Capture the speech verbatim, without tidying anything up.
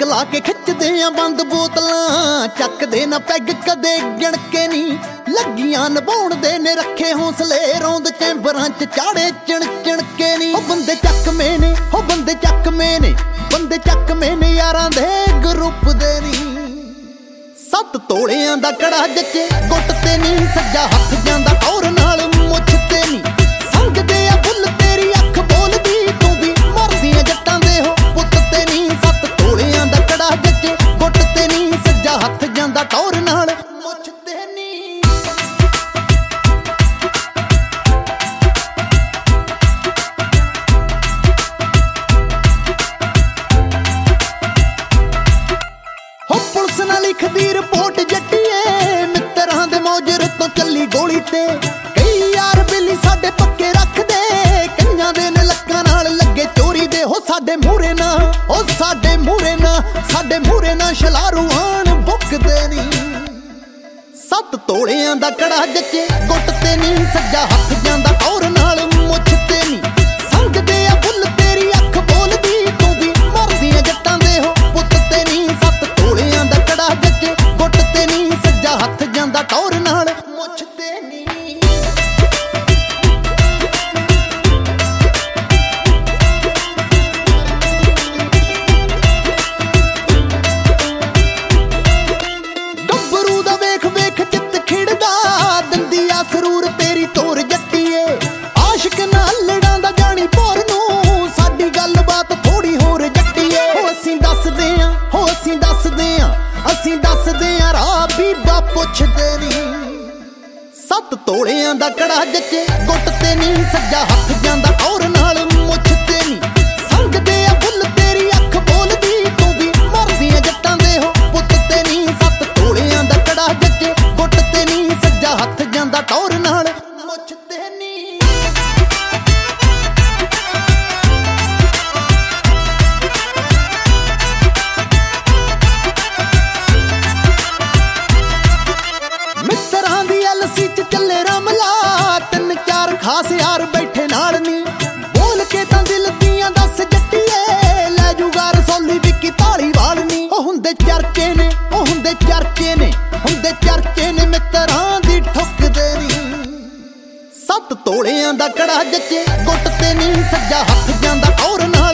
Break ਲਾ ਕੇ ਖਿੱਚਦੇ ਆ ਬੰਦ ਬੋਤਲਾਂ, ਚੱਕਦੇ ਨਾ ਪੈਗ ਕਦੇ ਗਿਣ ਕੇ ਨਹੀਂ, ਲੱਗੀਆਂ ਨਿਭਾਉਣ ਦੇ ਨੇ ਰੱਖੇ ਹੌਸਲੇ, ਰੌਂਦ ਚੈਂਬਰਾਂ ਚ ਚਾੜੇ ਚਿਣ ਚਿਣ ਕੇ ਨਹੀਂ। ਉਹ ਬੰਦੇ ਚੱਕਵੇਂ ਨੇ, ਉਹ ਬੰਦੇ ਚੱਕਵੇਂ ਨੇ, ਬੰਦੇ ਚੱਕਵੇਂ ਨੇ ਯਾਰਾਂ ਦੇ ਗਰੁੱਪ ਦੇ ਨਹੀਂ। ਸੱਤ ਤੋਲਿਆਂ ਦਾ ਕੜਾ ਜੱਚੇ ਗੁੱਟ ਤੇ ਨਹੀਂ, ਸੱਜਾ ਹੱਥ ਜਾਂਦਾ ਟੌਰ ਨਾਲ ਮੁੱਛ ਤੇ ਨਹੀਂ, ਸੰਗਦੇ ਆ ਬੁੱਲ ਤੇਰੀ ਅੱਖ ਬੋਲਦੀ, ਤੂੰ ਵੀ ਮਰਦੀਆਂ ਜੱਟਾਂ ਦੇ ਹੋ ਪੁੱਤ ਤੇ ਨਹੀਂ। ਸੱਤ ਤੋਲਿਆਂ ਦਾ ਕੜਾ ਜੱਚੇ ਗੁੱਟ ਤੇ ਨਹੀਂ, ਸੱਜਾ ਹੱਥ ਜਾਂਦਾ ਟੌਰ ਨਾਲ ਮੁੱਛ ਤੇ ਨਹੀਂ। ਹੋ ਪੁਲਿਸ ਨਾਲ ਲਿਖਦੀ ਰਿਪੋਰਟ ਜੱਟੀਏ, ਮਿੱਤਰਾਂ ਦੇ ਮੌਜਰ ਤੋਂ ਚੱਲੀ ਗੋਲੀ ਤੇ, ਕਈ ਯਾਰ ਬੇਲੀ ਸਾਡੇ ਪੱਕੇ ਰੱਖਦੇ, ਕਈਆਂ ਦੇ ਨੇ ਲੱਕਾਂ ਨਾਲ ਲੱਗੇ ਚੋਰੀ ਦੇ। ਹੋ ਸਾਡੇ ਮੂਹਰੇ ਨਾ, ਉਹ ਸਾਡੇ ਮੂਹਰੇ ਨਾ, ਸਾਡੇ ਮੂਹਰੇ ਨਾ ਸ਼ਲਾਰੂ ਆਣ ਬੁੱਕਦੇ ਨਹੀਂ। ਸੱਤ ਤੋਲਿਆਂ ਦਾ ਕੜਾ ਜੱਚੇ ਗੁੱਟ ਤੇ ਨਹੀਂ, ਸੱਜਾ ਹੱਥ ਜਾਂਦਾ ਟੌਰ ਨਾਲ ਮੁੱਛ ਤੇ ਨਹੀਂ, ਸੰਗਦੇ ਆ ਬੁੱਲ ਤੇਰੀ ਅੱਖ ਬੋਲਦੀ, ਤੂੰ ਵੀ ਮਰਦੀਆਂ ਜੱਟਾਂ ਦੇ ਹੋ ਪੁੱਤ ਤੇ ਨਹੀਂ। ਸੱਤ ਤੋਲਿਆਂ ਦਾ ਕੜਾ ਜੱਚੇ ਗੁੱਟ ਤੇ ਨਹੀਂ, ਸੱਜਾ ਹੱਥ ਜਾਂਦਾ ਟੌਰ ਨਾਲ ਮੁੱਛ ਤੇ ਨਹੀਂ। ਗੱਭਰੂ ਦਾ ਵੇਖ ਵੇਖ ਚਿੱਤ ਖਿੜਦਾ, ਦੰਦੀ ਆ ਸਰੂਰ ਤੇਰੀ ਤੋਰ ਜੱਟੀਏ, ਆਸ਼ਿਕ ਨਾਲ ਲੜਾਂ ਦਾ ਜਾਣੀ ਭੋਰ ਨੂੰ, ਸਾਡੀ ਗੱਲਬਾਤ ਥੋੜੀ ਹੋਰ ਜੱਟੀਏ। ਹੋ ਅਸੀਂ ਦੱਸਦੇ ਆਂ, ਹੋ ਅਸੀਂ ਦੱਸਦੇ ਆਂ, ਅਸੀਂ ਦੱਸਦੇ ਆਂ ਰਾਹ ਬੀਬਾ ਪੁੱਛਦੇ ਨਹੀਂ। ਸੱਤ ਤੋਲਿਆਂ ਦਾ ਕੜਾ ਜੱਚੇ ਗੁੱਟ ਤੇ ਨਹੀਂ, ਸੱਜਾ ਹੱਥ ਜਾਂਦਾ ਟੌਰ ਨਾਲ ਮੁੱਛ ਤੇ ਨਹੀਂ, ਸੰਗਦੇ ਆ ਬੁੱਲ ਤੇਰੀ ਅੱਖ ਬੋਲਦੀ, ਤੂੰ ਵੀ ਮਰਦੀਆਂ ਜੱਟਾਂ ਦੇ ਹੋ ਪੁੱਤ ਤੇ ਨਹੀਂ। ਸੱਤ ਤੋਲਿਆਂ ਦਾ ਕੜਾ ਜੱਚੇ ਗੁੱਟ ਤੇ ਨਹੀਂ, ਸੱਜਾ ਹੱਥ ਜਾਂਦਾ ਟੌਰ ਨਾਲ ਮੁੱਛ ਤੇ ਨਹੀਂ। ਮਿੱਤਰਾਂ ਦੀ ਐਲਸੀ ਚ ਚੱਲੇ ਰਮਲਾ, ਤਿੰਨ ਚਾਰ ਖਾਸ ਯਾਰ ਬੈਠੇ ਨਾਲ ਨੀ, ਬੋਲ ਕੇ ਤਾਂ ਦਿਲ ਦੀਆਂ ਦੱਸ ਜੱਟੀਏ, ਲੈ ਜੂਗਾ ਰਸੌਲੀ ਵਿੱਕੀ ਧਾਲੀਵਾਲ ਨੀ। ਉਹ ਹੁੰਦੇ ਚਰਚੇ ਨੇ, ਉਹ ਹੁੰਦੇ ਚਰਚੇ ਨੇ, ਹੁੰਦੇ ਚਰਚੇ ਨੇ, ਮਿੱਤਰਾਂ ਦੀ ਠੁੱਕਦੇ ਨੀ। ਸੱਤ ਤੋਲਿਆਂ ਦਾ ਕੜਾ ਜੱਚੇ ਗੁੱਟ ਤੇ ਨਹੀਂ, ਸੱਜਾ ਹੱਥ ਜਾਂਦਾ ਟੌਰ ਨਾਲ